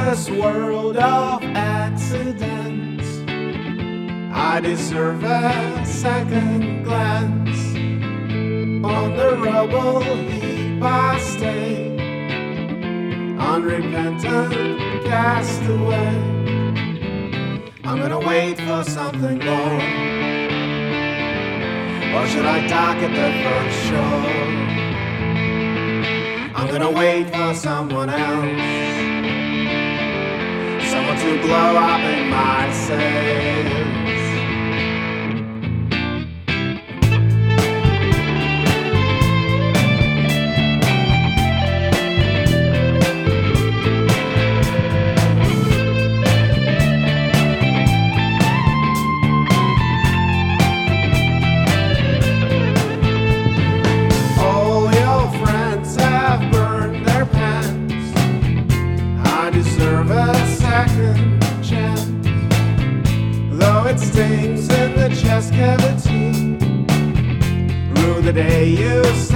this world of accidents, I deserve a second glance. On the rubble heap I stay, unrepentant castaway. I'm gonna wait for something more, or should I dock at the first shore? I'm gonna wait for someone else, someone to blow up in my sails. Deserve a second chance, though it stings in the chest cavity. Rue the day you